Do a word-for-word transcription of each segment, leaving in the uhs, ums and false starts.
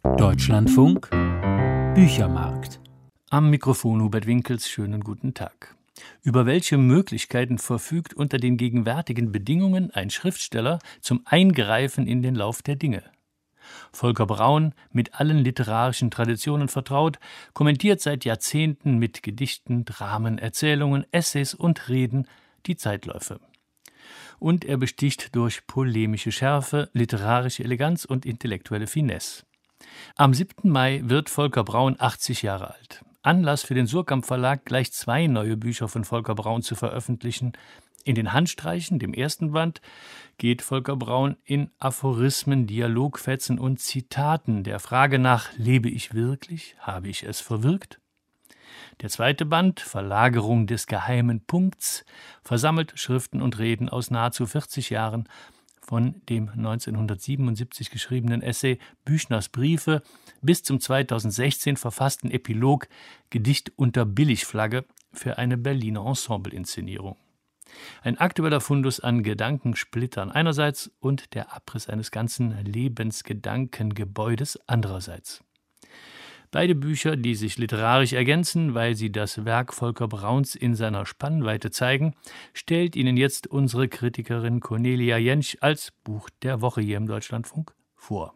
Deutschlandfunk Büchermarkt. Am Mikrofon Hubert Winkels, schönen guten Tag. Über welche Möglichkeiten verfügt unter den gegenwärtigen Bedingungen ein Schriftsteller zum Eingreifen in den Lauf der Dinge? Volker Braun, mit allen literarischen Traditionen vertraut, kommentiert seit Jahrzehnten mit Gedichten, Dramen, Erzählungen, Essays und Reden die Zeitläufe. Und er besticht durch polemische Schärfe, literarische Eleganz und intellektuelle Finesse. Am siebten Mai wird Volker Braun achtzig Jahre alt. Anlass für den Suhrkamp Verlag, gleich zwei neue Bücher von Volker Braun zu veröffentlichen. In den Handstreichen, dem ersten Band, geht Volker Braun in Aphorismen, Dialogfetzen und Zitaten der Frage nach: Lebe ich wirklich? Habe ich es verwirkt? Der zweite Band, Verlagerung des geheimen Punkts, versammelt Schriften und Reden aus nahezu vierzig Jahren von dem neunzehnhundertsiebenundsiebzig geschriebenen Essay Büchners Briefe bis zum zweitausendsechzehn verfassten Epilog Gedicht unter Billigflagge für eine Berliner Ensemble-Inszenierung. Ein aktueller Fundus an Gedankensplittern einerseits und der Abriss eines ganzen Lebensgedankengebäudes andererseits. Beide Bücher, die sich literarisch ergänzen, weil sie das Werk Volker Brauns in seiner Spannweite zeigen, stellt Ihnen jetzt unsere Kritikerin Cornelia Jentsch als Buch der Woche hier im Deutschlandfunk vor.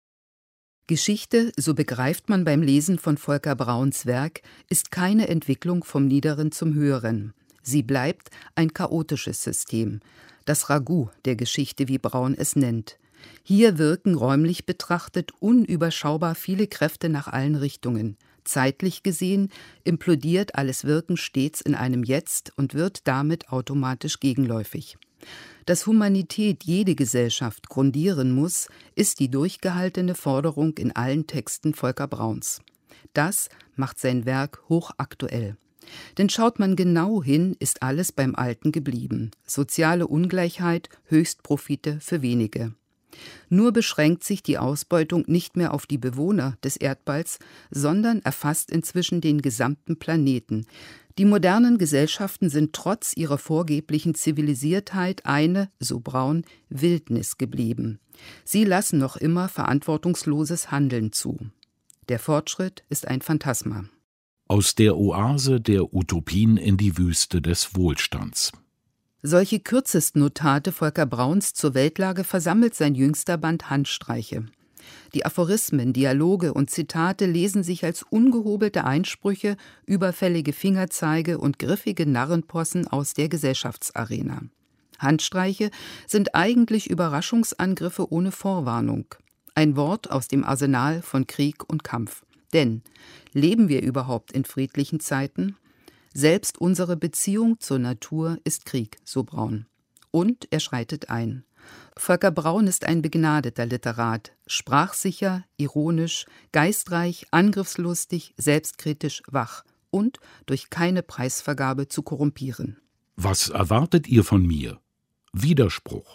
Geschichte, so begreift man beim Lesen von Volker Brauns Werk, ist keine Entwicklung vom Niederen zum Höheren. Sie bleibt ein chaotisches System, das Ragout der Geschichte, wie Braun es nennt. Hier wirken räumlich betrachtet unüberschaubar viele Kräfte nach allen Richtungen. Zeitlich gesehen implodiert alles Wirken stets in einem Jetzt und wird damit automatisch gegenläufig. Dass Humanität jede Gesellschaft grundieren muss, ist die durchgehaltene Forderung in allen Texten Volker Brauns. Das macht sein Werk hochaktuell. Denn schaut man genau hin, ist alles beim Alten geblieben. Soziale Ungleichheit, Höchstprofite für wenige. Nur beschränkt sich die Ausbeutung nicht mehr auf die Bewohner des Erdballs, sondern erfasst inzwischen den gesamten Planeten. Die modernen Gesellschaften sind trotz ihrer vorgeblichen Zivilisiertheit eine, so Braun, Wildnis geblieben. Sie lassen noch immer verantwortungsloses Handeln zu. Der Fortschritt ist ein Phantasma. Aus der Oase der Utopien in die Wüste des Wohlstands. Solche Kürzestnotate Volker Brauns zur Weltlage versammelt sein jüngster Band Handstreiche. Die Aphorismen, Dialoge und Zitate lesen sich als ungehobelte Einsprüche, überfällige Fingerzeige und griffige Narrenpossen aus der Gesellschaftsarena. Handstreiche sind eigentlich Überraschungsangriffe ohne Vorwarnung. Ein Wort aus dem Arsenal von Krieg und Kampf. Denn leben wir überhaupt in friedlichen Zeiten? Selbst unsere Beziehung zur Natur ist Krieg, so Braun. Und er schreitet ein. Volker Braun ist ein begnadeter Literat, sprachsicher, ironisch, geistreich, angriffslustig, selbstkritisch, wach und durch keine Preisvergabe zu korrumpieren. Was erwartet ihr von mir? Widerspruch.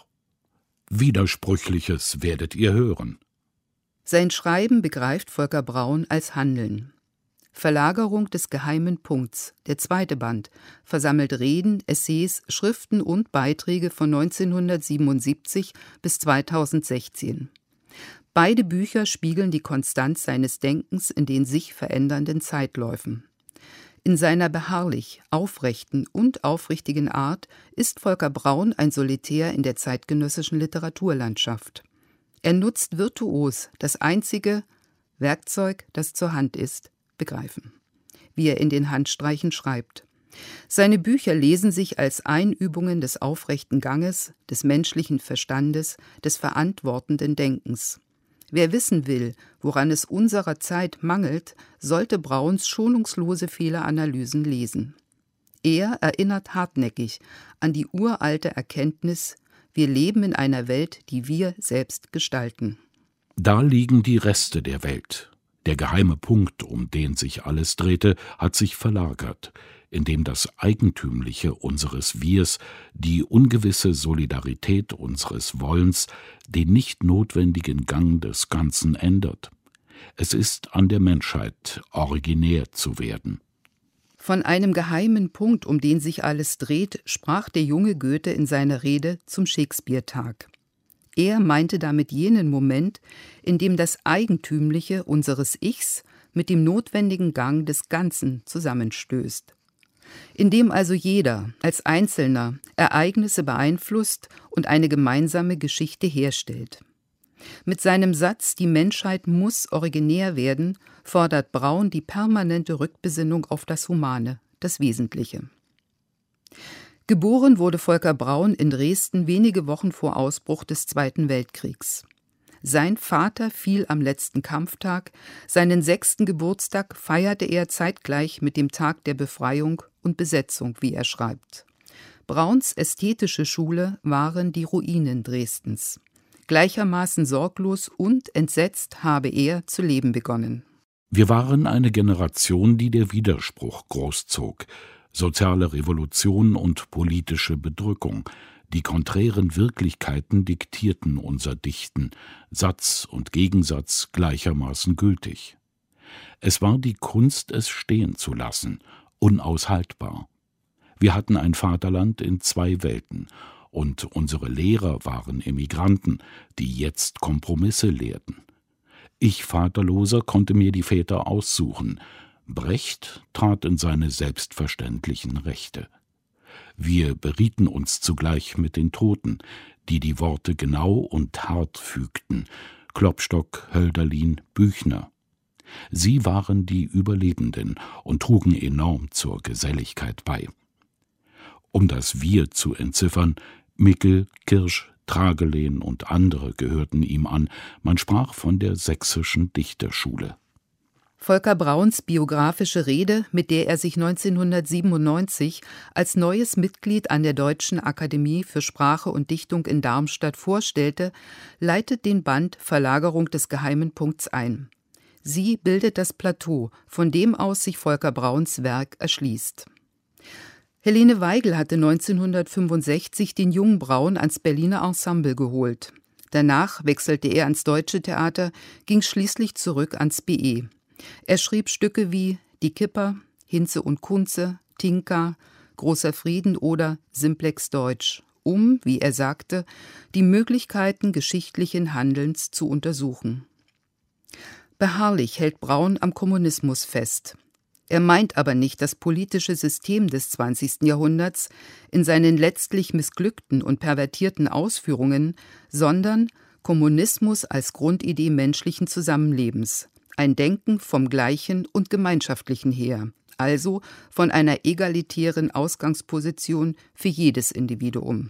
Widersprüchliches werdet ihr hören. Sein Schreiben begreift Volker Braun als Handeln. Verlagerung des geheimen Punkts, der zweite Band, versammelt Reden, Essays, Schriften und Beiträge von neunzehnhundertsiebenundsiebzig bis zweitausendsechzehn. Beide Bücher spiegeln die Konstanz seines Denkens in den sich verändernden Zeitläufen. In seiner beharrlich, aufrechten und aufrichtigen Art ist Volker Braun ein Solitär in der zeitgenössischen Literaturlandschaft. Er nutzt virtuos das einzige Werkzeug, das zur Hand ist, begreifen, wie er in den Handstreichen schreibt. Seine Bücher lesen sich als Einübungen des aufrechten Ganges, des menschlichen Verstandes, des verantwortenden Denkens. Wer wissen will, woran es unserer Zeit mangelt, sollte Brauns schonungslose Fehleranalysen lesen. Er erinnert hartnäckig an die uralte Erkenntnis: Wir leben in einer Welt, die wir selbst gestalten. Da liegen die Reste der Welt. Der geheime Punkt, um den sich alles drehte, hat sich verlagert, indem das Eigentümliche unseres Wirs, die ungewisse Solidarität unseres Wollens, den nicht notwendigen Gang des Ganzen ändert. Es ist an der Menschheit, originär zu werden. Von einem geheimen Punkt, um den sich alles dreht, sprach der junge Goethe in seiner Rede zum Shakespeare-Tag. Er meinte damit jenen Moment, in dem das Eigentümliche unseres Ichs mit dem notwendigen Gang des Ganzen zusammenstößt. In dem also jeder als Einzelner Ereignisse beeinflusst und eine gemeinsame Geschichte herstellt. Mit seinem Satz »Die Menschheit muss originär werden« fordert Braun die permanente Rückbesinnung auf das Humane, das Wesentliche. Geboren wurde Volker Braun in Dresden wenige Wochen vor Ausbruch des Zweiten Weltkriegs. Sein Vater fiel am letzten Kampftag, seinen sechsten Geburtstag feierte er zeitgleich mit dem Tag der Befreiung und Besetzung, wie er schreibt. Brauns ästhetische Schule waren die Ruinen Dresdens. Gleichermaßen sorglos und entsetzt habe er zu leben begonnen. Wir waren eine Generation, die der Widerspruch großzog. Soziale Revolution und politische Bedrückung. Die konträren Wirklichkeiten diktierten unser Dichten, Satz und Gegensatz gleichermaßen gültig. Es war die Kunst, es stehen zu lassen, unaushaltbar. Wir hatten ein Vaterland in zwei Welten, und unsere Lehrer waren Emigranten, die jetzt Kompromisse lehrten. Ich, Vaterloser, konnte mir die Väter aussuchen. Brecht trat in seine selbstverständlichen Rechte. Wir berieten uns zugleich mit den Toten, die die Worte genau und hart fügten, Klopstock, Hölderlin, Büchner. Sie waren die Überlebenden und trugen enorm zur Geselligkeit bei. Um das Wir zu entziffern, Mickel, Kirsch, Tragelehn und andere gehörten ihm an, man sprach von der sächsischen Dichterschule. Volker Brauns biografische Rede, mit der er sich neunzehnhundertsiebenundneunzig als neues Mitglied an der Deutschen Akademie für Sprache und Dichtung in Darmstadt vorstellte, leitet den Band Verlagerung des geheimen Punkts ein. Sie bildet das Plateau, von dem aus sich Volker Brauns Werk erschließt. Helene Weigel hatte neunzehnhundertfünfundsechzig den jungen Braun ans Berliner Ensemble geholt. Danach wechselte er ans Deutsche Theater, ging schließlich zurück ans B E. Er schrieb Stücke wie Die Kipper, Hinze und Kunze, Tinka, Großer Frieden oder Simplex Deutsch, um, wie er sagte, die Möglichkeiten geschichtlichen Handelns zu untersuchen. Beharrlich hält Braun am Kommunismus fest. Er meint aber nicht das politische System des zwanzigsten Jahrhunderts in seinen letztlich missglückten und pervertierten Ausführungen, sondern Kommunismus als Grundidee menschlichen Zusammenlebens, ein Denken vom Gleichen und Gemeinschaftlichen her, also von einer egalitären Ausgangsposition für jedes Individuum.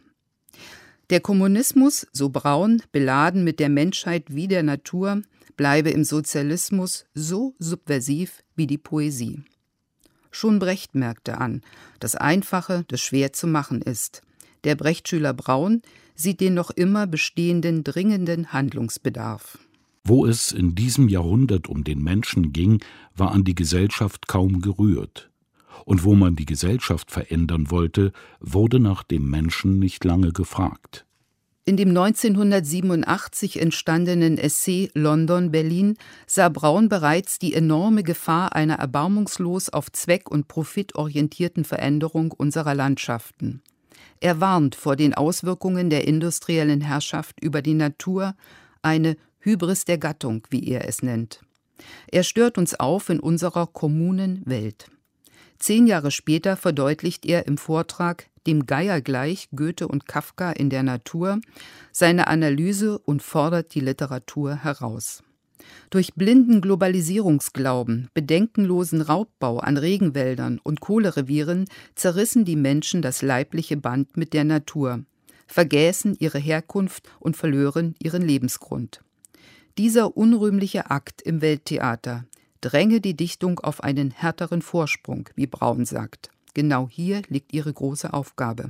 Der Kommunismus, so Braun, beladen mit der Menschheit wie der Natur, bleibe im Sozialismus so subversiv wie die Poesie. Schon Brecht merkte an, das Einfache, das schwer zu machen ist. Der Brecht-Schüler Braun sieht den noch immer bestehenden dringenden Handlungsbedarf. Wo es in diesem Jahrhundert um den Menschen ging, war an die Gesellschaft kaum gerührt. Und wo man die Gesellschaft verändern wollte, wurde nach dem Menschen nicht lange gefragt. In dem neunzehnhundertsiebenundachtzig entstandenen Essay London-Berlin sah Braun bereits die enorme Gefahr einer erbarmungslos auf Zweck und Profit orientierten Veränderung unserer Landschaften. Er warnt vor den Auswirkungen der industriellen Herrschaft über die Natur, eine Hybris der Gattung, wie er es nennt. Er stört uns auf in unserer kommunen Welt. Zehn Jahre später verdeutlicht er im Vortrag »Dem Geier gleich, Goethe und Kafka in der Natur« seine Analyse und fordert die Literatur heraus. Durch blinden Globalisierungsglauben, bedenkenlosen Raubbau an Regenwäldern und Kohlerevieren zerrissen die Menschen das leibliche Band mit der Natur, vergäßen ihre Herkunft und verlören ihren Lebensgrund. Dieser unrühmliche Akt im Welttheater dränge die Dichtung auf einen härteren Vorsprung, wie Braun sagt. Genau hier liegt ihre große Aufgabe.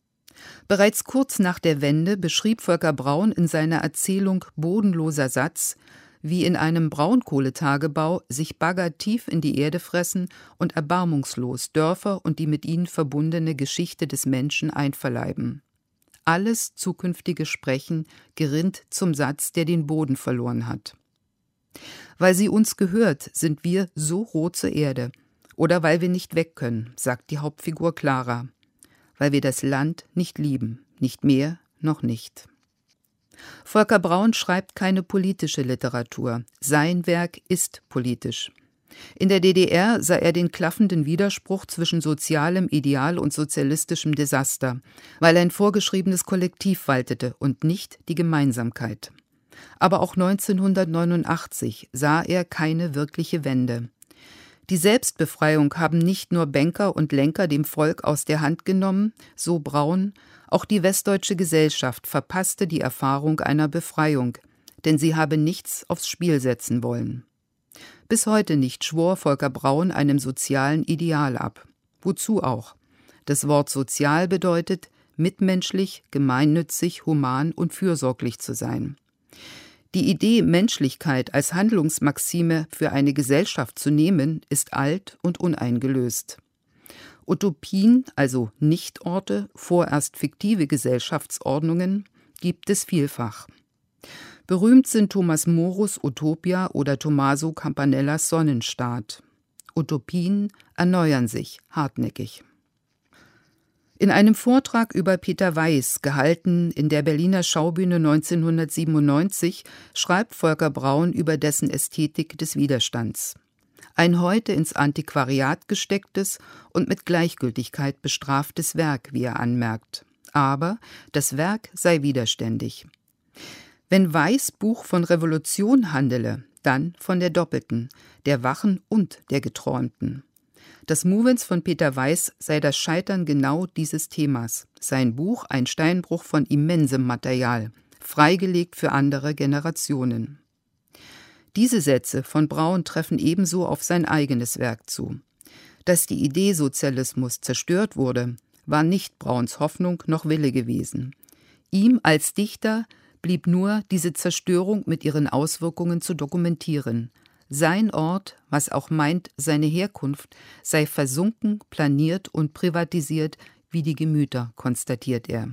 Bereits kurz nach der Wende beschrieb Volker Braun in seiner Erzählung »Bodenloser Satz«, wie in einem Braunkohletagebau sich Bagger tief in die Erde fressen und erbarmungslos Dörfer und die mit ihnen verbundene Geschichte des Menschen einverleiben. Alles zukünftige Sprechen gerinnt zum Satz, der den Boden verloren hat. Weil sie uns gehört, sind wir so roh zur Erde. Oder weil wir nicht weg können, sagt die Hauptfigur Clara. Weil wir das Land nicht lieben, nicht mehr noch nicht. Volker Braun schreibt keine politische Literatur. Sein Werk ist politisch. In der D D R sah er den klaffenden Widerspruch zwischen sozialem Ideal und sozialistischem Desaster, weil ein vorgeschriebenes Kollektiv waltete und nicht die Gemeinsamkeit. Aber auch neunzehnhundertneunundachtzig sah er keine wirkliche Wende. Die Selbstbefreiung haben nicht nur Banker und Lenker dem Volk aus der Hand genommen, so Braun, auch die westdeutsche Gesellschaft verpasste die Erfahrung einer Befreiung, denn sie habe nichts aufs Spiel setzen wollen. Bis heute nicht schwor Volker Braun einem sozialen Ideal ab. Wozu auch? Das Wort sozial bedeutet, mitmenschlich, gemeinnützig, human und fürsorglich zu sein. Die Idee, Menschlichkeit als Handlungsmaxime für eine Gesellschaft zu nehmen, ist alt und uneingelöst. Utopien, also Nichtorte, vorerst fiktive Gesellschaftsordnungen, gibt es vielfach. Berühmt sind Thomas Morus Utopia oder Tommaso Campanellas Sonnenstaat. Utopien erneuern sich hartnäckig. In einem Vortrag über Peter Weiß, gehalten in der Berliner Schaubühne neunzehnhundertsiebenundneunzig, schreibt Volker Braun über dessen Ästhetik des Widerstands. Ein heute ins Antiquariat gestecktes und mit Gleichgültigkeit bestraftes Werk, wie er anmerkt. Aber das Werk sei widerständig. Wenn Weiß' Buch von Revolution handele, dann von der doppelten, der wachen und der geträumten. Das Movens von Peter Weiß sei das Scheitern genau dieses Themas. Sein Buch ein Steinbruch von immensem Material, freigelegt für andere Generationen. Diese Sätze von Braun treffen ebenso auf sein eigenes Werk zu. Dass die Idee Sozialismus zerstört wurde, war nicht Brauns Hoffnung noch Wille gewesen. Ihm als Dichter blieb nur, diese Zerstörung mit ihren Auswirkungen zu dokumentieren. Sein Ort, was auch meint, seine Herkunft, sei versunken, planiert und privatisiert wie die Gemüter, konstatiert er.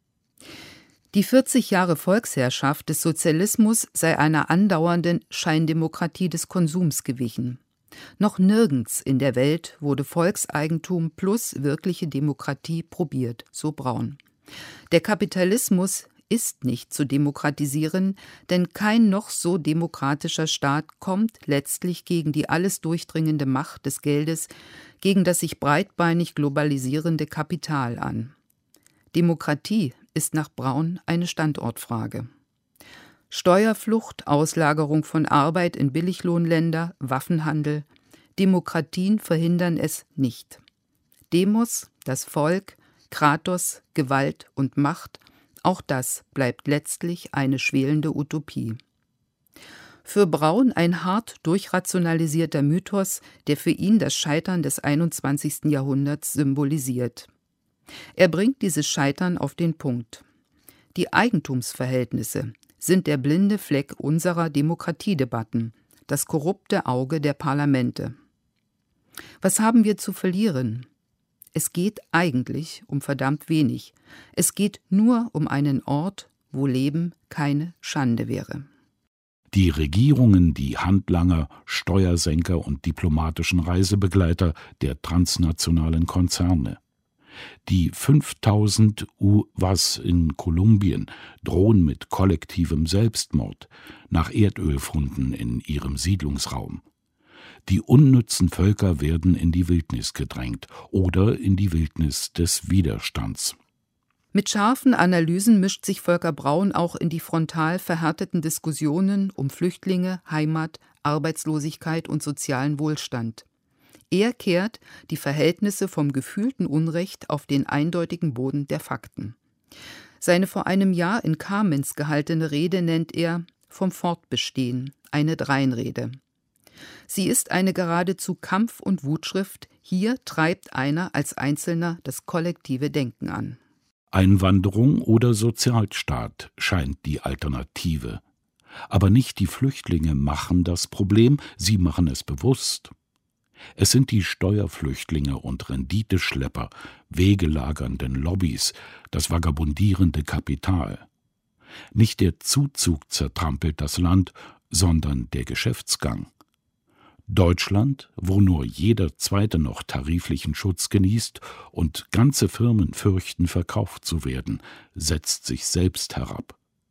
Die vierzig Jahre Volksherrschaft des Sozialismus sei einer andauernden Scheindemokratie des Konsums gewichen. Noch nirgends in der Welt wurde Volkseigentum plus wirkliche Demokratie probiert, so Braun. Der Kapitalismus ist nicht zu demokratisieren, denn kein noch so demokratischer Staat kommt letztlich gegen die alles durchdringende Macht des Geldes, gegen das sich breitbeinig globalisierende Kapital an. Demokratie ist nach Braun eine Standortfrage. Steuerflucht, Auslagerung von Arbeit in Billiglohnländer, Waffenhandel, Demokratien verhindern es nicht. Demos, das Volk, Kratos, Gewalt und Macht, auch das bleibt letztlich eine schwelende Utopie. Für Braun ein hart durchrationalisierter Mythos, der für ihn das Scheitern des einundzwanzigsten Jahrhunderts symbolisiert. Er bringt dieses Scheitern auf den Punkt. Die Eigentumsverhältnisse sind der blinde Fleck unserer Demokratiedebatten, das korrupte Auge der Parlamente. Was haben wir zu verlieren? Es geht eigentlich um verdammt wenig. Es geht nur um einen Ort, wo Leben keine Schande wäre. Die Regierungen, die Handlanger, Steuersenker und diplomatischen Reisebegleiter der transnationalen Konzerne. Die fünftausend U W As in Kolumbien drohen mit kollektivem Selbstmord nach Erdölfunden in ihrem Siedlungsraum. Die unnützen Völker werden in die Wildnis gedrängt oder in die Wildnis des Widerstands. Mit scharfen Analysen mischt sich Volker Braun auch in die frontal verhärteten Diskussionen um Flüchtlinge, Heimat, Arbeitslosigkeit und sozialen Wohlstand. Er kehrt die Verhältnisse vom gefühlten Unrecht auf den eindeutigen Boden der Fakten. Seine vor einem Jahr in Kamenz gehaltene Rede nennt er »Vom Fortbestehen«, eine Dreinrede. Sie ist eine geradezu Kampf- und Wutschrift. Hier treibt einer als Einzelner das kollektive Denken an. Einwanderung oder Sozialstaat scheint die Alternative. Aber nicht die Flüchtlinge machen das Problem, sie machen es bewusst. Es sind die Steuerflüchtlinge und Renditeschlepper, wegelagernden Lobbys, das vagabundierende Kapital. Nicht der Zuzug zertrampelt das Land, sondern der Geschäftsgang. Deutschland, wo nur jeder Zweite noch tariflichen Schutz genießt und ganze Firmen fürchten, verkauft zu werden, setzt sich selbst herab.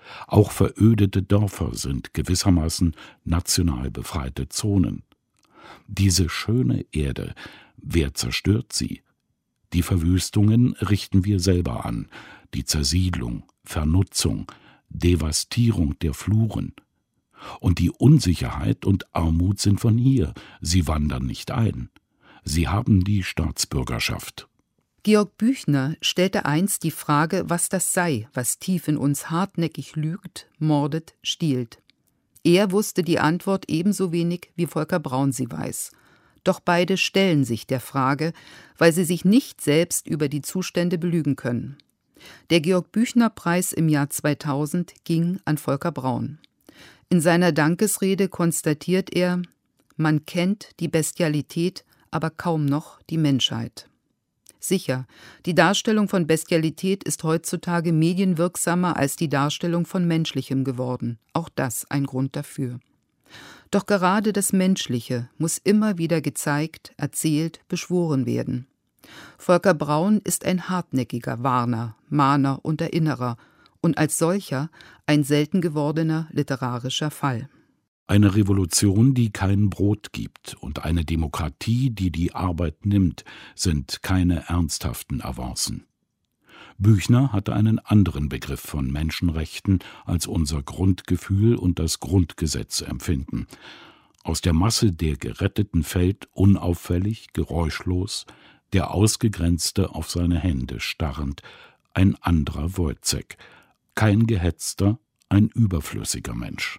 Auch verödete Dörfer sind gewissermaßen national befreite Zonen. Diese schöne Erde, wer zerstört sie? Die Verwüstungen richten wir selber an, die Zersiedlung, Vernutzung, Devastierung der Fluren. Und die Unsicherheit und Armut sind von hier, sie wandern nicht ein. Sie haben die Staatsbürgerschaft. Georg Büchner stellte einst die Frage, was das sei, was tief in uns hartnäckig lügt, mordet, stiehlt. Er wusste die Antwort ebenso wenig, wie Volker Braun sie weiß. Doch beide stellen sich der Frage, weil sie sich nicht selbst über die Zustände belügen können. Der Georg-Büchner-Preis im Jahr zweitausend ging an Volker Braun. In seiner Dankesrede konstatiert er: Man kennt die Bestialität, aber kaum noch die Menschheit. Sicher, die Darstellung von Bestialität ist heutzutage medienwirksamer als die Darstellung von Menschlichem geworden. Auch das ein Grund dafür. Doch gerade das Menschliche muss immer wieder gezeigt, erzählt, beschworen werden. Volker Braun ist ein hartnäckiger Warner, Mahner und Erinnerer und als solcher ein selten gewordener literarischer Fall. Eine Revolution, die kein Brot gibt, und eine Demokratie, die die Arbeit nimmt, sind keine ernsthaften Avancen. Büchner hatte einen anderen Begriff von Menschenrechten, als unser Grundgefühl und das Grundgesetz empfinden. Aus der Masse der Geretteten fällt unauffällig, geräuschlos, der Ausgegrenzte auf seine Hände starrend, ein anderer Wojciech, kein gehetzter, ein überflüssiger Mensch.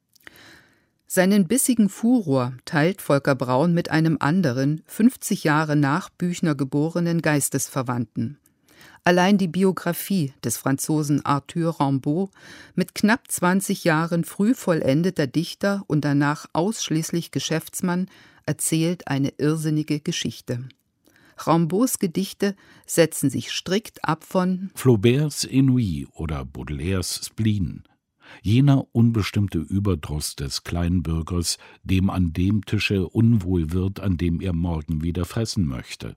Seinen bissigen Furor teilt Volker Braun mit einem anderen, fünfzig Jahre nach Büchner geborenen Geistesverwandten. Allein die Biografie des Franzosen Arthur Rimbaud, mit knapp zwanzig Jahren früh vollendeter Dichter und danach ausschließlich Geschäftsmann, erzählt eine irrsinnige Geschichte. Rimbauds Gedichte setzen sich strikt ab von Flauberts Ennui oder Baudelaires Spleen, jener unbestimmte Überdruss des Kleinbürgers, dem an dem Tische unwohl wird, an dem er morgen wieder fressen möchte.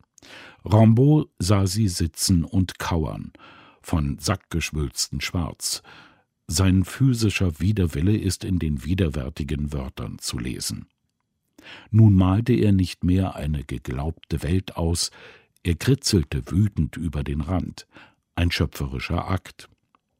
Rimbaud sah sie sitzen und kauern, von sackgeschwülstem Schwarz. Sein physischer Widerwille ist in den widerwärtigen Wörtern zu lesen. Nun malte er nicht mehr eine geglaubte Welt aus, er kritzelte wütend über den Rand, ein schöpferischer Akt.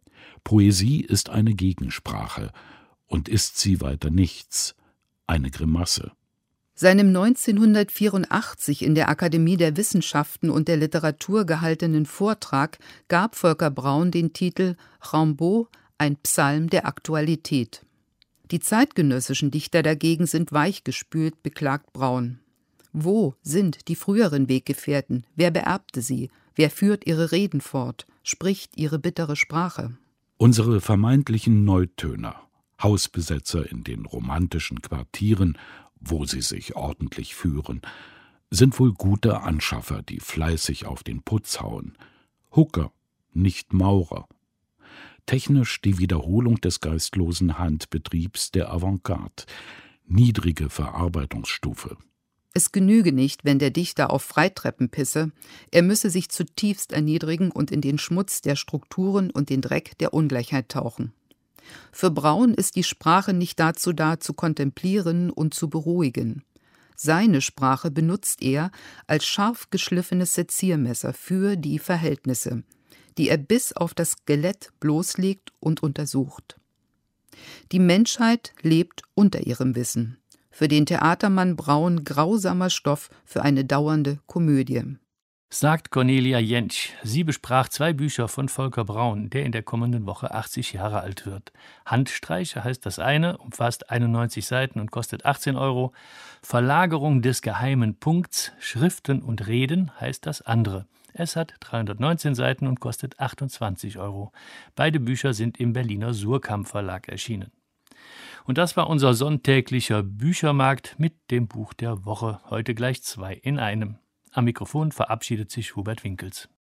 Poesie ist eine Gegensprache, und ist sie weiter nichts, eine Grimasse. Seinem neunzehnhundertvierundachtzig in der Akademie der Wissenschaften und der Literatur gehaltenen Vortrag gab Volker Braun den Titel »Rimbaud, ein Psalm der Aktualität«. Die zeitgenössischen Dichter dagegen sind weichgespült, beklagt Braun. Wo sind die früheren Weggefährten? Wer beerbte sie? Wer führt ihre Reden fort? Spricht ihre bittere Sprache? Unsere vermeintlichen Neutöner, Hausbesetzer in den romantischen Quartieren, wo sie sich ordentlich führen, sind wohl gute Anschaffer, die fleißig auf den Putz hauen. Hooker, nicht Maurer. Technisch die Wiederholung des geistlosen Handbetriebs der Avantgarde, niedrige Verarbeitungsstufe. Es genüge nicht, wenn der Dichter auf Freitreppen pisse, er müsse sich zutiefst erniedrigen und in den Schmutz der Strukturen und den Dreck der Ungleichheit tauchen. Für Braun ist die Sprache nicht dazu da, zu kontemplieren und zu beruhigen. Seine Sprache benutzt er als scharf geschliffenes Seziermesser für die Verhältnisse, die er bis auf das Skelett bloßlegt und untersucht. Die Menschheit lebt unter ihrem Wissen. Für den Theatermann Braun grausamer Stoff für eine dauernde Komödie. Sagt Cornelia Jentsch. Sie besprach zwei Bücher von Volker Braun, der in der kommenden Woche achtzig Jahre alt wird. Handstreiche heißt das eine, umfasst einundneunzig Seiten und kostet achtzehn Euro. Verlagerung des geheimen Punkts, Schriften und Reden heißt das andere. Es hat dreihundertneunzehn Seiten und kostet achtundzwanzig Euro. Beide Bücher sind im Berliner Suhrkamp Verlag erschienen. Und das war unser sonntäglicher Büchermarkt mit dem Buch der Woche. Heute gleich zwei in einem. Am Mikrofon verabschiedet sich Hubert Winkels.